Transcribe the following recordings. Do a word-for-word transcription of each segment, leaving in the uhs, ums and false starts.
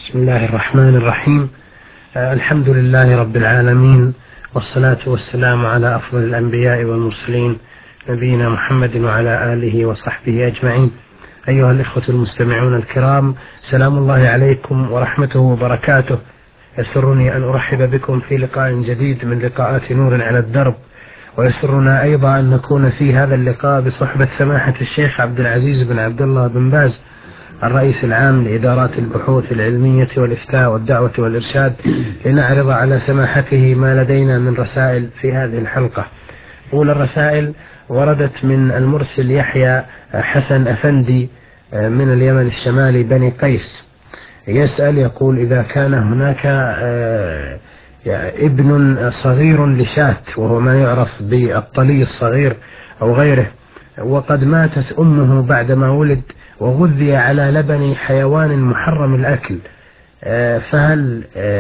بسم الله الرحمن الرحيم. آه الحمد لله رب العالمين، والصلاة والسلام على أفضل الأنبياء والمرسلين نبينا محمد وعلى آله وصحبه أجمعين. أيها الإخوة المستمعون الكرام، سلام الله عليكم ورحمته وبركاته. يسرني أن أرحب بكم في لقاء جديد من لقاءات نور على الدرب، ويسرنا أيضا أن نكون في هذا اللقاء بصحبة سماحة الشيخ عبد العزيز بن عبد الله بن باز، الرئيس العام لإدارات البحوث العلمية والإفتاء والدعوة والإرشاد، لنعرض على سماحته ما لدينا من رسائل في هذه الحلقة. أولى الرسائل وردت من المرسل يحيى حسن أفندي من اليمن الشمالي بني قيس، يسأل يقول: إذا كان هناك ابن صغير لشاة، وهو ما يعرف بالطلي الصغير أو غيره، وقد ماتت أمه بعدما ولد وغذي على لبن حيوان محرم الأكل، فهل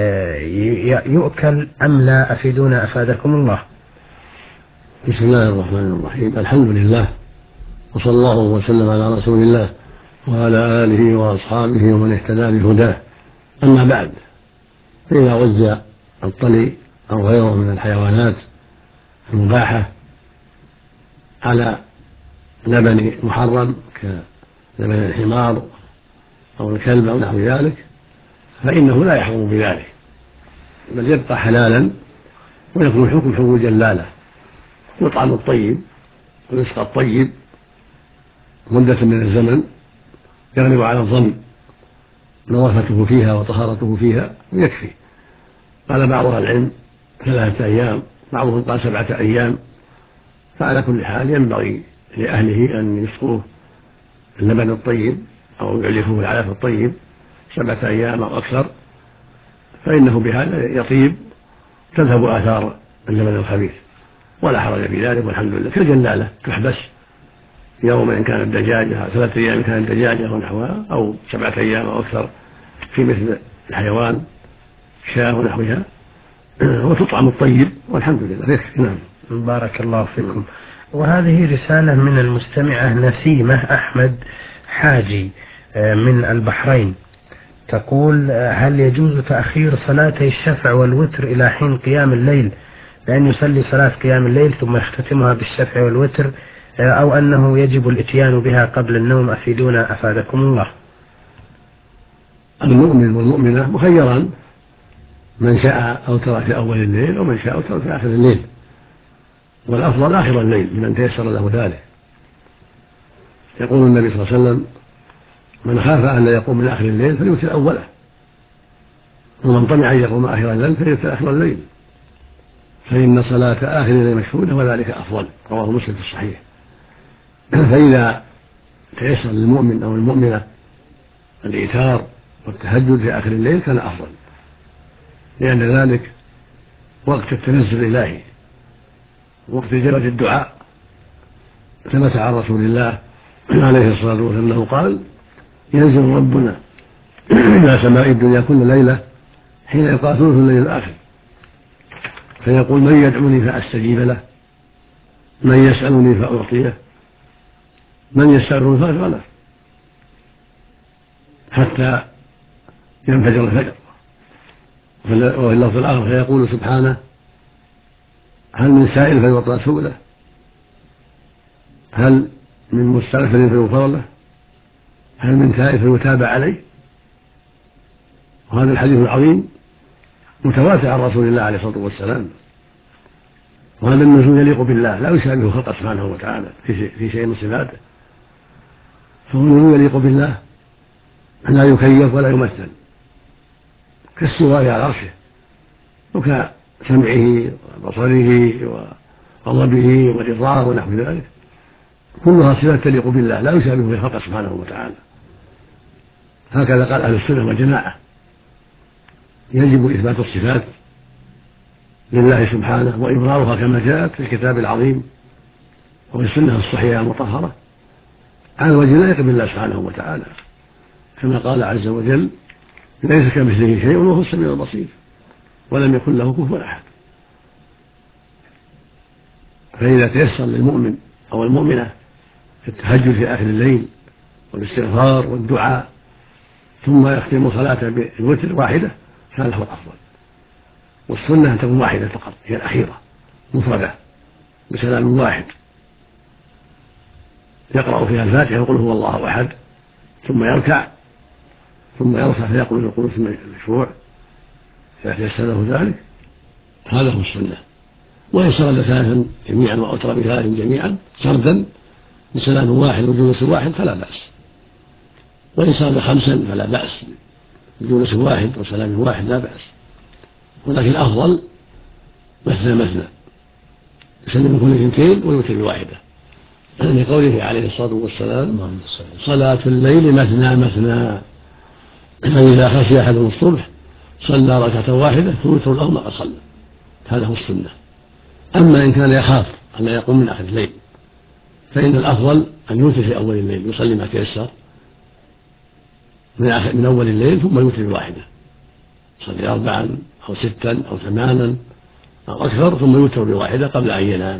يؤكل أم لا؟ أفيدونا أفادكم الله. بسم الله الرحمن الرحيم. الحمد لله، وصلى الله وسلم على رسول الله وعلى آله وأصحابه ومن اهتدى بهداه. أما بعد، فإذا غذي الطلي أو غيره من الحيوانات المباحة على لبن محرم كلبن الحمار أو الكلب أو نحو ذلك، فإنه لا يحرم بذلك، بل يبقى حلالا ويكون حكم حكم الجلالة. يطعم الطيب ويسقى الطيب مدة من الزمن يغلب على الظن نظافته فيها وطهارته فيها ويكفي. قال بعض أهل العلم ثلاثة أيام، بعضهم قال سبعة أيام. فعلى كل حال ينبغي لأهله أن يسقوه اللبن الطيب أو يعلفوه العلف الطيب سبعة أيام أو أكثر، فإنه بهذا يطيب تذهب آثار اللبن الخبيث، ولا حرج في ذلك، والحمد لله. كالجلالة تحبس يوم إن كانت دجاجة، ثلاثة أيام إن كانت دجاجة ونحوها، أو سبعة أيام أو أكثر في مثل الحيوان شاة ونحوها، وتطعم الطيب والحمد لله يكفي. نعم. بارك الله فيكم. وهذه رسالة من المستمعة نسيمة أحمد حاجي من البحرين، تقول: هل يجوز تأخير صلاتي الشفع والوتر إلى حين قيام الليل، بأن يصلي صلاة قيام الليل ثم يختتمها بالشفع والوتر، أو أنه يجب الإتيان بها قبل النوم؟ أفيدونا أفادكم الله. المؤمن والمؤمنة مخيران، من شاء أوتر في أول الليل ومن شاء أوتر في آخر الليل، والأفضل آخر الليل لمن تيسر له ذلك. يقول النبي صلى الله عليه وسلم: من خاف أن لا يقوم من آخر الليل فليوتر أوله، ومن طمع أن يقوم آخر الليل فليوتر آخر الليل، فإن صلاة آخر الليل مشهودة وذلك أفضل. رواه مسلم في الصحيح. فإذا تيسر للمؤمن أو المؤمنة الإيتار والتهجد في آخر الليل كان أفضل، لأن ذلك وقت التنزل الإلهي، وقت إجابة الدعاء. ثبت عن رسول الله عليه الصلاة والسلام أنه قال: ينزل ربنا إلى سماء الدنيا كل ليلة حين يقع ثلث الليل الآخر، فيقول: من يدعوني فأستجيب له، من يسألني فأعطيه، من يستغفرني فأغفر له، حتى ينفجر الفجر. وفي اللفظ الآخر فيقول سبحانه: هل من سائل فيعطى سؤله، هل من مستغفر فيغفر له، هل من تائب فيتاب عليه. وهذا الحديث العظيم متواتر عن رسول الله عليه الصلاة والسلام، وهذا النزول يليق بالله، لا يشابه خلقه سبحانه وتعالى في شيء من صفاته، فهو نزول يليق بالله لا يكيف ولا يمثل، كالسواء على عرشه وكسمعه وبصره وغضبه ورضاه ونحو ذلك، كلها صفات تليق بالله لا يشابه في خلقه سبحانه وتعالى. هكذا قال أهل السنة والجماعة: يجب إثبات الصفات لله سبحانه وإبرارها كما جاءت في الكتاب العظيم وفي السنة الصحيحة المطهرة على وجه لا يليق بالله سبحانه وتعالى، كما قال عز وجل: ليس كمثله شيء وهو السميع البصير ولم يكن له كفوا أحد. فإذا تيسر للمؤمن أو المؤمنة في التهجد في آخر الليل والاستغفار والدعاء ثم يختم صلاته بالوتر واحدة هذا هو الأفضل. والسنة أن تكون واحدة فقط هي الأخيرة مفردة بسلام واحد يقرأ فيها الفاتحة ويقول هو الله أحد، ثم يركع ثم يرفع فيقول القنوت المشروع إذا تيسر له ذلك. هذا هو السنة. وإن سرد ثلاثا جميعا وأوتر بثلاث جميعا سردا بسلام واحد وجلوس واحد فلا بأس، وإن سرد خمسا فلا بأس بجلوس واحد وسلام واحد لا بأس، ولكن الأفضل مثنى مثنى يسلم كل اثنتين ويوتر بواحدة، لقوله عليه الصلاة والسلام صلاة الليل مثنى مثنى، فإذا خشي أحدهم الصبح صلى ركعة واحدة توتر له ما قد صلى. هذا هو السنة. أما إن كان يخاف أن لا يقوم من آخر الليل فإن الأفضل أن يوتر في أول الليل يصلي ما تيسر من أول الليل ثم يوتر بواحدة، يصلي أربعا أو ستا أو ثمانا أو أكثر ثم يوتر بواحدة قبل أن ينام.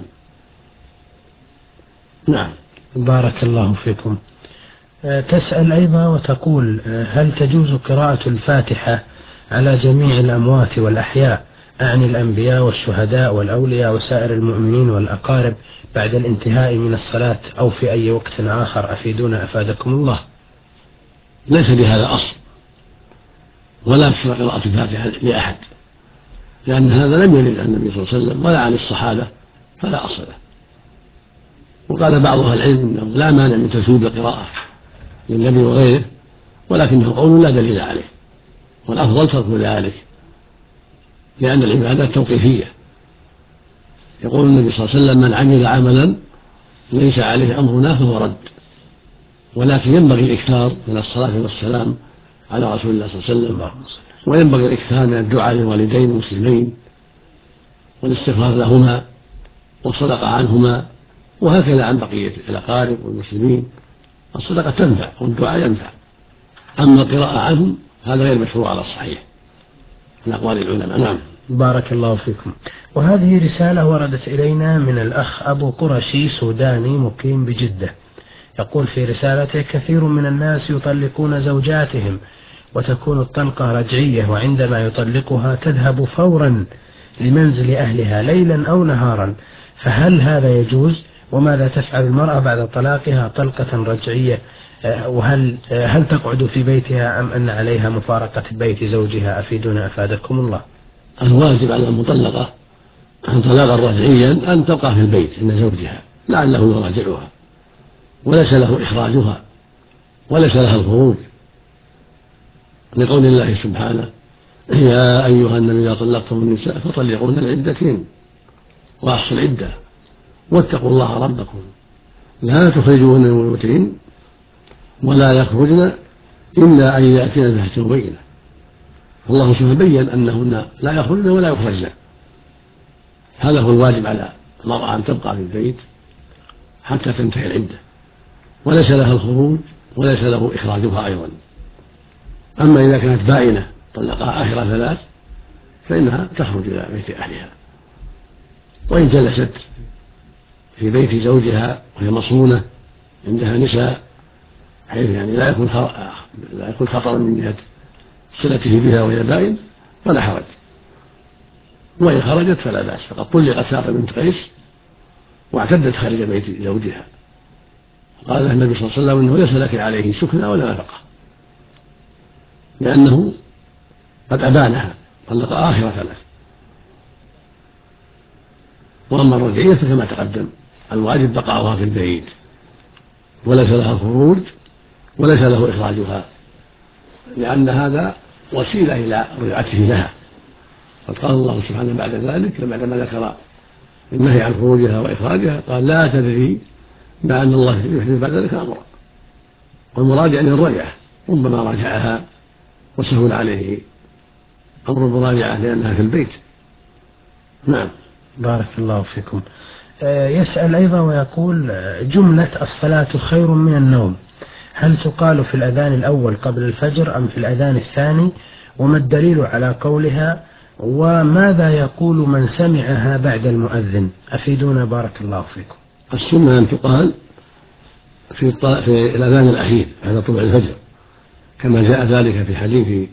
نعم. بارك الله فيكم. تسأل أيضا وتقول هل تجوز قراءة الفاتحة على جميع الأموات والأحياء، أعني الأنبياء والشهداء والأولياء وسائر المؤمنين والأقارب بعد الانتهاء من الصلاة أو في أي وقت آخر؟ أفيدونا أفادكم الله. ليس بهذا أصل ولا في قراءة الفاتحة لأحد، لأن هذا لم يرد عن النبي صلى الله عليه وسلم ولا عن الصحابة فلا أصل له. وقال بعض أهل العلم أنه لا مانع من تثويب القراءة للنبي وغيره، ولكنه قول لا دليل عليه، والأفضل ترك ذلك لأن العبادات توقيفية. يقول النبي صلى الله عليه وسلم من عمل عملا ليس عليه أمرنا فهو رد، ولكن ينبغي الإكثار من الصلاة والسلام على رسول الله صلى الله عليه وسلم، وينبغي الإكثار من الدعاء للوالدين المسلمين والاستغفار لهما والصدقة عنهما، وهكذا عن بقية الأقارب والمسلمين. الصدقة تنفع والدعاء ينفع، أما القراءة عنهم هذا غير مشروع على الصحيح من أقوال العلماء. نعم. بارك الله فيكم. وهذه رسالة وردت إلينا من الأخ أبو قرشي سوداني مقيم بجدة، يقول في رسالته كثير من الناس يطلقون زوجاتهم وتكون الطلقة رجعية، وعندما يطلقها تذهب فورا لمنزل أهلها ليلا أو نهارا، فهل هذا يجوز؟ وماذا تفعل المرأة بعد طلاقها طلقة رجعية؟ وهل هل تقعد في بيتها أم أن عليها مفارقة بيت زوجها؟ أفيدونا أفادكم الله. الواجب على المطلقة أن طلاقا رجعيا أن تبقى في البيت عند زوجها لعله يراجعها، وليس له إخراجها وليس لها الخروج، لقول الله سبحانه يا أيها النبي إذا طلقتم النساء فطلقوهن لعدتهن وأحصوا العدة واتقوا الله ربكم لا تخرجوهن من بيوتهن ولا يخرجن إلا أن يأتين بفاحشة مبينة. الله سبحانه بين أنهن لا يخرجن ولا يخرجن. هذا هو الواجب على المرأة أن تبقى في البيت حتى تنتهي العدة، وليس لها الخروج وليس له إخراجها أيضا. أما إذا كانت بائنة طلقها آخر ثلاث فإنها تخرج إلى بيت أهلها، وإن جلست في بيت زوجها وهي مصونة عندها نساء حيث يعني لا يكون لا يكون خطرا من جهة صلته بها وهي بائن فلا حرج، وإن خرجت فلا بأس. فقد طلقت سارة بنت قيس واعتدت خارج بيت زوجها، قال لها النبي صلى الله عليه وسلم انه ليس لك عليه سكنى ولا نفقه، لأنه قد أبانها طلق آخر ثلاث. وأما الرجعية فكما تقدم الواجب بقاؤها في البيت وليس لها الخروج وليس له إخراجها، لأن هذا وسيلة إلى رجعته لها. قد قال الله سبحانه بعد ذلك بعدما ذكر النهي عن خروجها وإخراجها قال لا تدري مع أن الله يحدث بعد ذلك أمرا، والمراد يعني الرجعة، ربما راجعها وسهل عليه أمر المراجعة لأنها في البيت. نعم. بارك الله فيكم. يسأل أيضا ويقول جملة الصلاة خير من النوم هل تقال في الأذان الأول قبل الفجر أم في الأذان الثاني؟ وما الدليل على قولها؟ وماذا يقول من سمعها بعد المؤذن؟ أفيدونا بارك الله فيكم. السنة أن تقال في, في الأذان الأخير هذا طلوع الفجر، كما جاء ذلك في حديث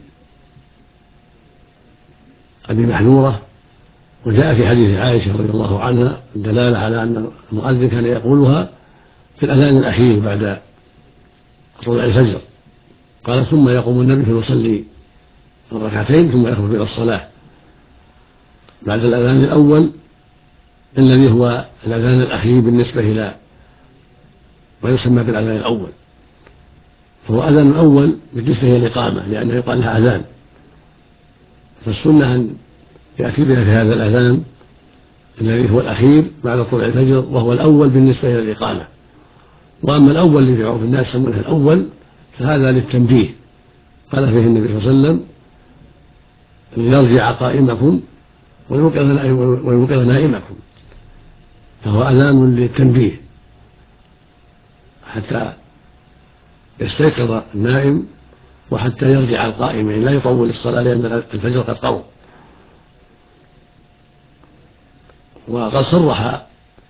أبي محذورة، وجاء في حديث عائشة رضي الله عنها الدلالة على أن المؤذن كان يقولها في الأذان الأخير بعد طلوع الفجر. قال ثم يقوم النبي فيصلي الركعتين ثم يخرج إلى الصلاة بعد الأذان الأول الذي هو الأذان الأخير بالنسبة إلى ما يسمى بالأذان الأول، فهو أذان الأول بالنسبة إلى الإقامة لأنه يقال لها أذان، فالسنة أن يأتي بها في هذا الأذان الذي هو الأخير بعد طلوع الفجر وهو الأول بالنسبة إلى الإقامة. وأما الأول الذي يعرف الناس يسمونه الأول فهذا للتنبيه، قال فيه النبي صلى الله عليه وسلم ليرجع قائمكم ويوقظ نائمكم، فهو أذان للتنبيه حتى يستيقظ النائم وحتى يرجع القائم، يعني لا يطول الصلاة لأن الفجر قد قرب. وقد صرح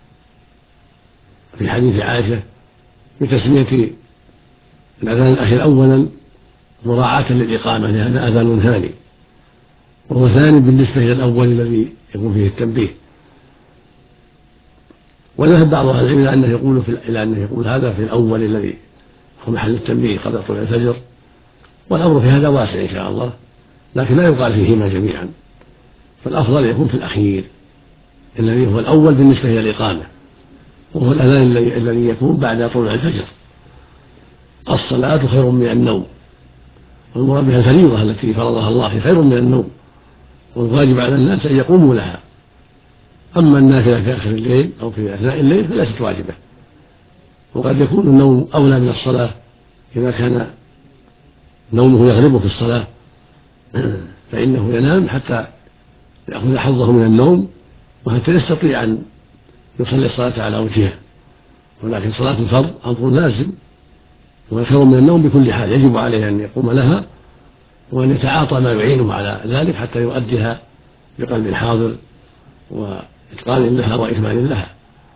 في حديث عائشة بتسمية الأذان الأخير أولا مراعاة للإقامة لأن أذان ثاني، وهو ثاني بالنسبة إلى الأول الذي يكون فيه التنبيه. وذهب بعض أهل العلم إلى أنه يقول في إلى أنه يقول هذا في الأول الذي هو محل التنبيه قبل طلوع الفجر، والأمر في هذا واسع إن شاء الله، لكن لا يقال فيهما جميعا، فالأفضل يكون في الأخير الذي هو الأول بالنسبة إلى الإقامة، وهو الأذان الذي يكون بعد طلوع الفجر. الصلاة خير من النوم، والمراد بها الفريضة التي فرضها الله خير من النوم، والواجب على الناس أن يقوموا لها. أما النافلة في آخر الليل أو في أثناء الليل فليست واجبة، وقد يكون النوم أولى من الصلاة إذا كان نومه يغلبه في الصلاة فإنه ينام حتى يأخذ حظه من النوم وحتى يستطيع أن يصلي الصلاة على وجهها. ولكن صلاة الفرض أمر لازم وخير من النوم بكل حال، يجب عليه أن يقوم لها وأن يتعاطى ما يعينه على ذلك حتى يؤديها بقلب حاضر وإتقان لها وإكمال لها.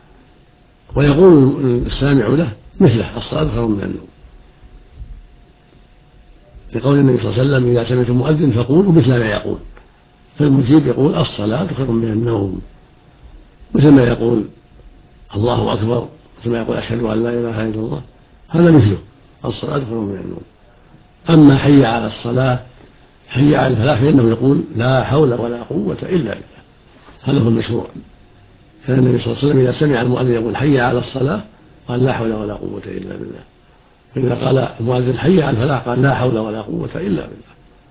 ويقول السامع له مثله الصلاة خير من النوم، لقول النبي صلى الله عليه وسلم إذا سمعتم المؤذن فقولوا مثل ما يقول، فالمجيب يقول الصلاة خير من النوم، مثل ما يقول الله أكبر، مثل ما يقول أشهد أن لا إله إلا الله، هذا مثله الصلاة خير من النوم. أما حي على الصلاة حي على الفلاح فإنه يقول لا حول ولا قوة إلا بالله، هذا هو المشروع. كان النبي صلى الله عليه وسلم إذا سمع المؤذن يقول حي على الصلاة قال لا حول ولا قوة إلا بالله، فإذا قال المؤذن حي على الفلاح قال لا حول ولا قوة إلا بالله،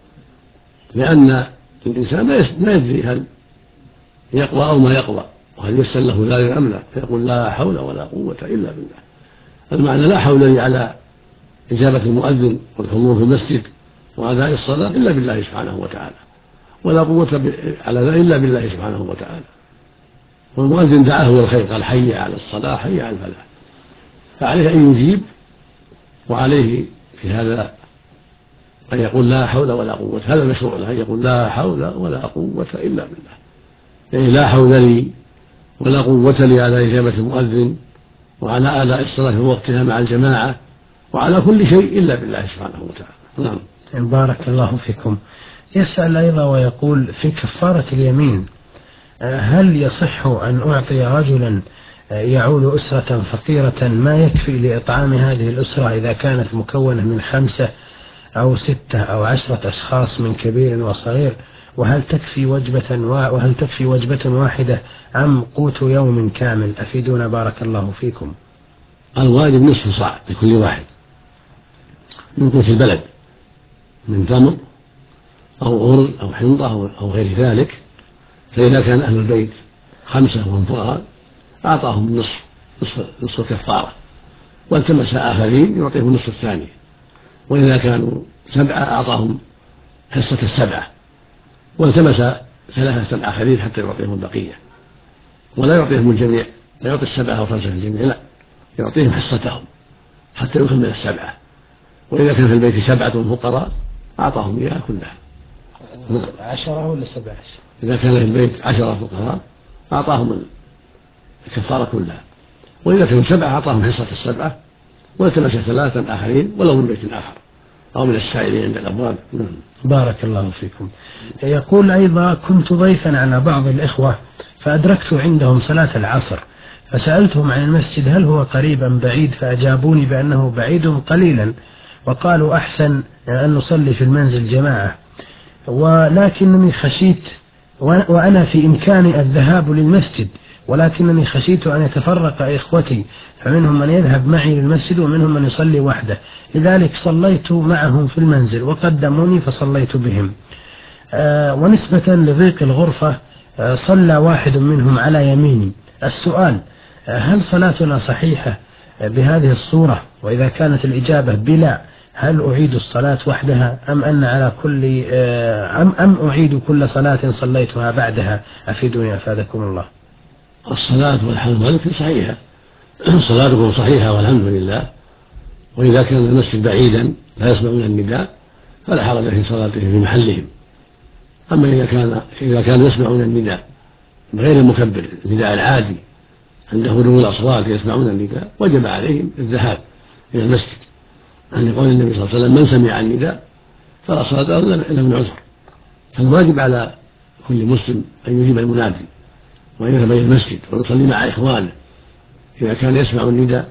لأن الإنسان ما يدري هل يقوى أو ما يقوى وهل يسر له ذلك أم لا، فيقول لا حول ولا قوة إلا بالله. المعنى لا حول لي على إجابة المؤذن والحضور في المسجد وأداء الصلاة إلا بالله سبحانه وتعالى، ولا قوة على ذلك إلا بالله سبحانه وتعالى. والمؤذن دعاه إلى الخير قال حي على الصلاة حي على الفلاح، فعليه أن يجيب، وعليه في هذا أن يقول لا حول ولا قوة، هذا المشروع له أن يقول لا حول ولا قوة إلا بالله، يعني لا حول لي ولا قوة لي على إجابة المؤذن وعلى أداء الصلاة في وقتها مع الجماعة وعلى كل شيء إلا بالله سبحانه وتعالى. نعم. بارك الله فيكم. يسأل أيضا ويقول في كفارة اليمين هل يصح أن أعطي رجلا يعول أسرة فقيرة ما يكفي لإطعام هذه الأسرة إذا كانت مكونة من خمسة أو ستة أو عشرة أشخاص من كبير وصغير، وهل تكفي وجبة وهل تكفي وجبة واحدة أم قوت يوم كامل؟ أفيدونا بارك الله فيكم. الواجب نصف صاع لكل واحد من قوت البلد من تمر أو غر أو حنطة أو غير ذلك، فإذا كان أهل البيت خمسة وهم فقراء أعطاهم النصف نصف, نصف الكفارة، والتمس آخرين يعطيهم النصف الثاني، وإذا كانوا سبعة أعطاهم حصة السبعة، والتمس ثلاثة آخرين حتى يعطيهم البقية، ولا يعطيهم الجميع، لا يعطي السبعة أو خمسة الجميع، لا يعطيهم حصتهم حتى يكمل السبعة. وإذا كان في البيت سبعة فقراء أعطاهم إياها كلها. عشرة ولا سبعة؟ إذا كان في البيت عشرة فقراء أعطاهم الكفارة كلها، وإذا كانوا سبعة أعطاهم حصة السبعة، والتمس ثلاثة آخرين ولو من بيت آخر. أو من السائلين عند الأبواب. بارك الله فيكم. يقول أيضا: كنت ضيفا على بعض الإخوة فأدركت عندهم صلاة العصر، فسألتهم عن المسجد هل هو قريب أم بعيد، فأجابوني بأنه بعيد قليلا، وقالوا أحسن أن نصلي في المنزل جماعة، ولكنني خشيت وأنا في إمكاني الذهاب للمسجد، ولكنني خشيت أن يتفرق إخوتي، فمنهم من يذهب معي للمسجد ومنهم من يصلي وحده، لذلك صليت معهم في المنزل وقدموني فصليت بهم. آه ونسبة لضيق الغرفة آه صلى واحد منهم على يميني. السؤال: آه هل صلاتنا صحيحة آه بهذه الصورة؟ وإذا كانت الإجابة بلا، هل أعيد الصلاة وحدها أم أن على كل آه أم, أم أعيد كل صلاة صليتها بعدها؟ أفيدوني أفادكم الله. الصلاة والحمد لله صحيحة، صلاتكم صحيحة والحمد لله. وإذا كان المسجد بعيدا لا يسمعون النداء فلا حرج في صلاتهم في محلهم. أما إذا كان إذا كانوا يسمعون النداء بغير المكبر، النداء العادي عند هدوء الأصوات يسمعون النداء، وجب عليهم الذهاب إلى المسجد، عن قول النبي صلى الله عليه وسلم: من سمع النداء فلا صلاة له إلا من عذر. فالواجب على كل مسلم أن يجيب المنادي وأن يذهب إلى المسجد ويصلي مع إخوانه إذا كان يسمع النداء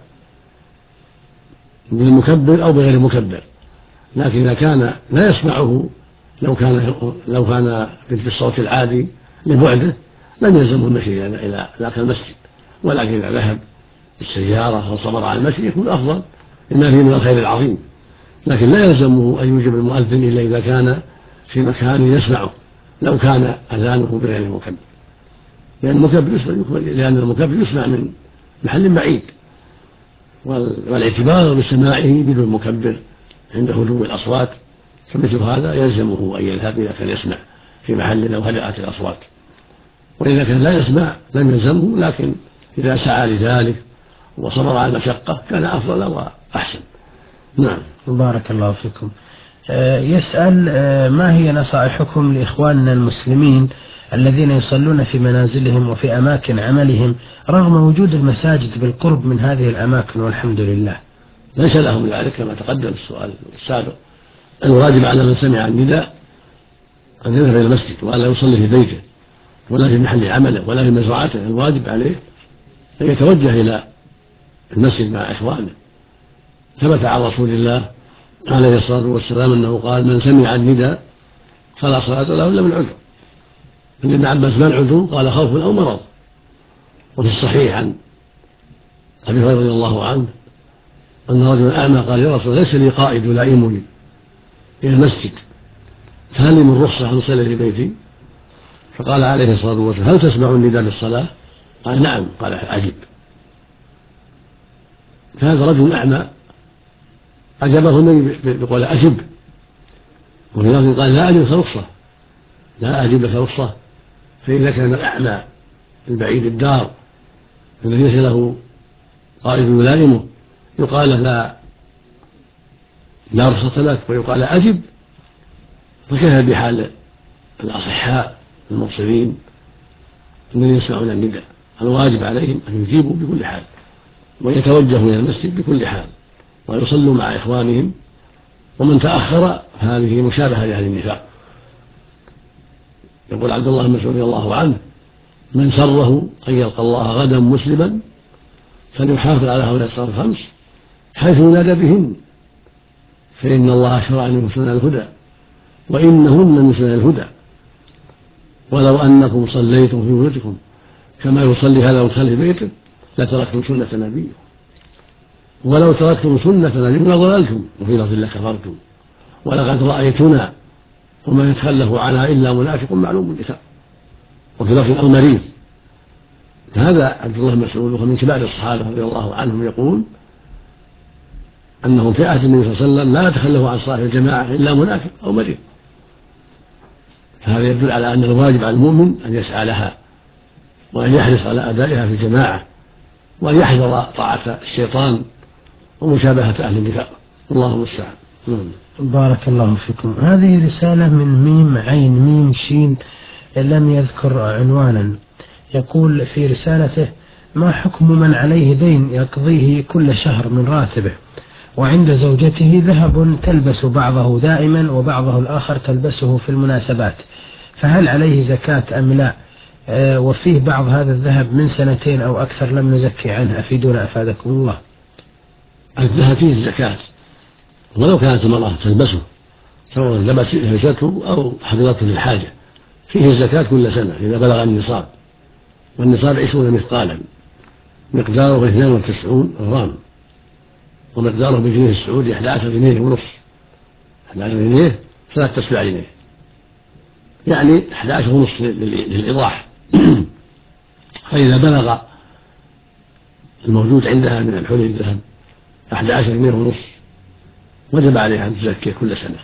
بالمكبر أو بغير المكبر. لكن إذا كان لا يسمعه لو كان لو كان بالصوت العادي لبعده لم يلزمه المشي إلى ذاك المسجد، ولكن إذا ذهب بالسيارة أو صبر على المشي يكون أفضل، إنما فيه من الخير العظيم. لكن لا يلزمه أن يوجب المؤذن إلا إذا كان في مكان يسمعه، لو كان أذانه بغير المكبر، لأن المكبر يسمع لأن المكبر يسمع من محل بعيد، والاعتبار بسماعه بدون مكبر عند هدوء الأصوات فمثل هذا يلزمه أن يذهب إذا كان يسمع في محل لو هدأت الأصوات. وإذا كان لا يسمع لم يلزمه، لكن إذا سعى لذلك وصبر على المشقة كان أفضل وأحسن. نعم. بارك الله فيكم. يسأل: ما هي نصائحكم لإخواننا المسلمين الذين يصلون في منازلهم وفي أماكن عملهم رغم وجود المساجد بالقرب من هذه الأماكن والحمد لله؟ ليس لهم ذلك كما تقدم السؤال السابق. الواجب على من سمع النداء أن يذهب إلى المسجد وألا يصلي في بيته ولا في محل عمله ولا في مزرعته. الواجب عليه أن يتوجه إلى المسجد مع إخوانه. ثبت عن رسول الله عليه الصلاة والسلام أنه قال: من سمع النداء فلا صلاة له إلا من عذر. ابن عباس: ما العذر؟ قال: خوف أو مرض. وفي الصحيح عن أبي هريرة رضي الله عنه أن رجلا أعمى قال: يا رسول الله، ليس لي قائد يلائمني إلى المسجد، فهل لي من رخصة أن أصلي في بيتي؟ فقال عليه الصلاة والسلام: هل تسمع النداء للصلاة؟ قال: نعم. قال: أجب. فهذا رجل أعمى أجابه النبي بقول: أجب. وفي لفظ قال: لا أجب لك رخصة، لا أجب لك رخصة. فإذا كان الأعمى البعيد الدار الذي ليس له قائد يلائمه يقال له لا لا رخصة لك، ويقال أجب، فكيف بحال الأصحاء المبصرين الذين يسمعون النداء؟ الواجب عليهم أن يجيبوا بكل حال ويتوجهوا إلى المسجد بكل حال ويصلوا مع إخوانهم. ومن تأخر هذه مشابهة لأهل النفاق. يقول عبد الله بن مسعود رضي الله عنه: من سره أن يلقى الله غدا مسلما فليحافظ على هؤلاء الصلوات الخمس حيث ينادى بهن، فإن الله شرع لكم سنن الهدى وإنهن من سنن الهدى، ولو أنكم صليتم في بيوتكم كما يصلي هذا ويصلي في بيته لتركتم سنة نبيكم، ولو تركتم سنة نبيكم لضللتم، وفي لفظ لكفرتم، ولقد رأيتنا وما يتخلف عنها إلا منافق معلوم النفاق، وفي لفظ المريض. هذا عبد الله بن مسعود وهو من كبار الصحابة رضي الله عنهم يقول أنهم في عهد النبي صلى الله عليه وسلم لا يتخلف عن صلاة الجماعة إلا منافق أو مريض. فهذا يدل على أن الواجب على المؤمن أن يسعى لها وأن يحرص على أدائها في الجماعة وأن يحذر طاعة الشيطان ومشابهة أهل النفاق. الله المستعان. بارك الله فيكم. هذه رسالة من ميم عين ميم شين لم يذكر عنوانا. يقول في رسالته: ما حكم من عليه دين يقضيه كل شهر من راتبه وعند زوجته ذهب تلبس بعضه دائما وبعضه الآخر تلبسه في المناسبات، فهل عليه زكاة أم لا؟ آه وفيه بعض هذا الذهب من سنتين أو أكثر لم نزكي عنه، أفيدونا أفادكم الله. الذهب فيه الزكاة ولو كانت المرأة تلبسه، سواء لبسته أو حفظته للحاجة، فيه الزكاة كل سنة إذا بلغ النصاب، والنصاب عشرون مثقالا مقداره اثنان وتسعون غرام، ومقداره بالجنيه السعودي أحد عشر جنيه ونصف، أحد عشر جنيه ثلاث تسبع جنيه، يعني أحد عشر ونصف للإيضاح. فإذا بلغ الموجود عندها من الحلي الذهب أحد عشر جنيه ونصف وجب عليها أن تزكي كل سنة،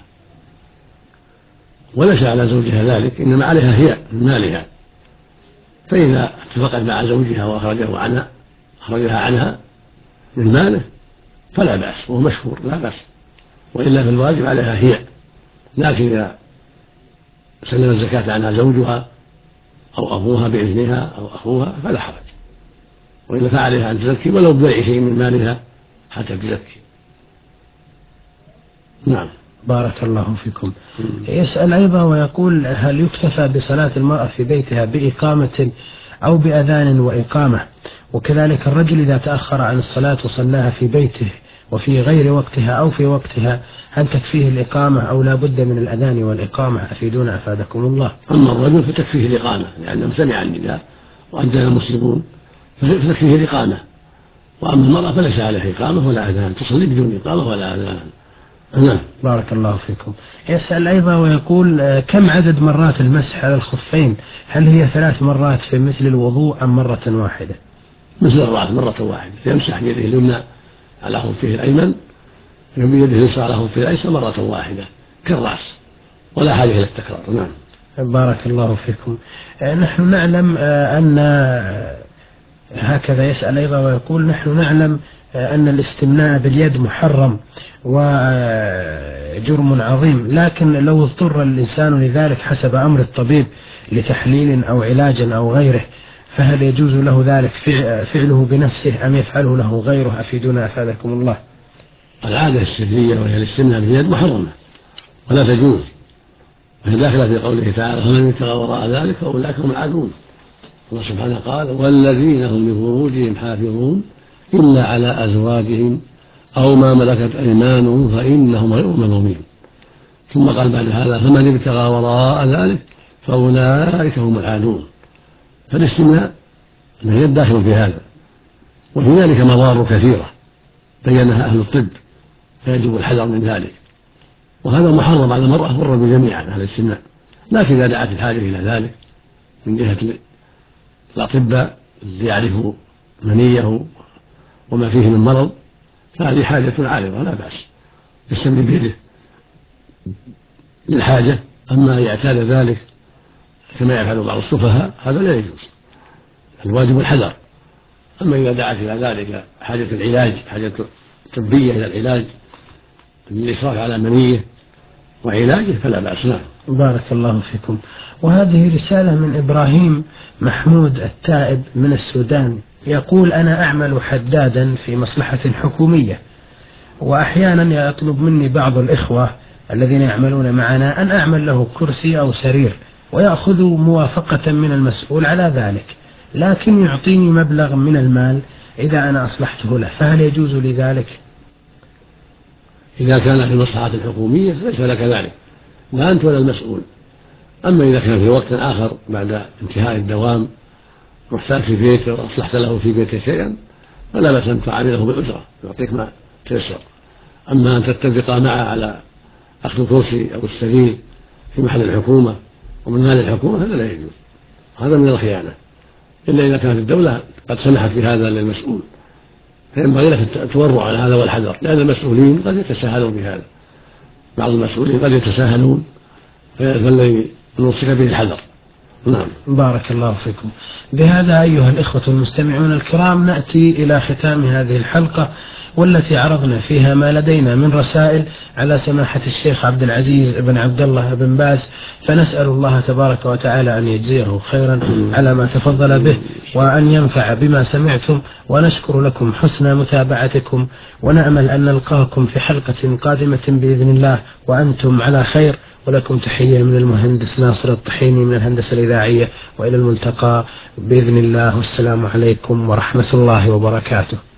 وليس على زوجها ذلك، إنما عليها هي من مالها، فإذا اتفقت مع زوجها وأخرجه عنها أخرجها عنها من ماله فلا بأس، وهو مشهور لا بأس، وإلا فالواجب عليها هي. لكن إذا سلم الزكاة عنها زوجها أو أبوها بإذنها أو أخوها فلا حرج، وإلا فعليها أن تزكي ولو ببيع شيء من مالها حتى تزكي. نعم. بارك الله فيكم. يسأل أيضا ويقول: هل يكتفى بصلاة المرأة في بيتها بإقامة أو بأذان وإقامة؟ وكذلك الرجل إذا تأخر عن الصلاة وصلاها في بيته وفي غير وقتها أو في وقتها، هل تكفيه الإقامة أو لا بد من الأذان والإقامة؟ أفيدونا أفادكم الله. أما الرجل فتكفيه الإقامة لأنه سمع النداء وأذن المسلمون فتكفيه الإقامة، وأما المرأة فليس عليها إقامة ولا أذان، تصلي بدون إقامة ولا أذان. نعم. بارك الله فيكم. يسأل أيضا ويقول: كم عدد مرات المسح على الخفين؟ هل هي ثلاث مرات في مثل الوضوء أم مرة واحدة؟ مثل الرأس مرة واحدة، يمسح بيده اليمنى على خفه الأيمن وبيده اليسرى على خفه الأيسر مرة واحدة كالرأس، ولا حاجة إلى التكرار. نعم. بارك الله فيكم. نحن نعلم أن هكذا يسأل أيضا ويقول: نحن نعلم أن الاستمناء باليد محرم وجرم عظيم، لكن لو اضطر الإنسان لذلك حسب أمر الطبيب لتحليل أو علاج أو غيره، فهل يجوز له ذلك فعله بنفسه أم يفعله له غيره؟ أفيدونا أفادكم الله. العادة السرية وهي الاستمناء باليد محرمة ولا تجوز، وهي داخلة في قوله تعالى: فمن ابتغى وراء ذلك فأولئك هم العادون. الله سبحانه قال: والذين هم لفروجهم حافظون إلا على أزواجهم أو ما ملكت أيمانهم فإنهم غير ملومين. ثم قال بعد هذا: فمن ابتغى وراء ذلك فأولئك هم العادون. فالاستمناء هي الداخل في هذا، وفي ذلك مضار كثيرة بينها أهل الطب، فيجب الحذر من ذلك، وهذا محرم على المرأة والرجل جميعا على الاستمناء، لكن إذا دعت الحاجة إلى ذلك من جهة الأطباء ليعرفوا منيه وما فيه من مرض فهذه حاجة عارضة لا بأس يستمر بيده للحاجة. أما يعتاد ذلك كما يفعل بعض السفهاء هذا لا يجوز، الواجب الحذر. أما إذا دعت إلى ذلك حاجة العلاج، حاجة طبية إلى العلاج للإشراف على منيه وعلاجه فلا بأس. نعم. بارك الله فيكم. وهذه رسالة من إبراهيم محمود التائب من السودان، يقول: أنا أعمل حدادا في مصلحة حكومية، وأحيانا يطلب مني بعض الإخوة الذين يعملون معنا أن أعمل له كرسي أو سرير، ويأخذ موافقة من المسؤول على ذلك، لكن يعطيني مبلغ من المال إذا أنا أصلحته له، فهل يجوز لي ذلك؟ إذا كان في المصلحة الحكومية فليس لك ذلك، لا أنت ولا المسؤول. أما إذا كان في وقت آخر بعد انتهاء الدوام محتاج في بيته وأصلحت له في بيته شيئا فلا بأس أن تعامله بالأجرة، يعطيك ما تيسر. أما أن تتفق معه على أخذ الكرسي أو السرير في محل الحكومة ومن مال الحكومة هذا لا يجوز، هذا من الخيانة، إلا إذا كانت الدولة قد سمحت بهذا للمسؤول، فينبغي لك التورع على هذا والحذر، لأن المسؤولين قد يتساهلون بهذا، بعض المسؤولين قد يتساهلون، فالذي نوصيك به الحذر نعم. بارك الله فيكم. بهذا أيها الإخوة المستمعون الكرام نأتي إلى ختام هذه الحلقة، والتي عرضنا فيها ما لدينا من رسائل على سماحة الشيخ عبد العزيز بن عبد الله بن باز، فنسأل الله تبارك وتعالى أن يجزيه خيرا على ما تفضل به، وأن ينفع بما سمعتم، ونشكر لكم حسن متابعتكم، ونأمل أن نلقاكم في حلقة قادمة بإذن الله وأنتم على خير. ولكم تحية من المهندس ناصر الطحيني من الهندسة الإذاعية، وإلى الملتقى بإذن الله، والسلام عليكم ورحمة الله وبركاته.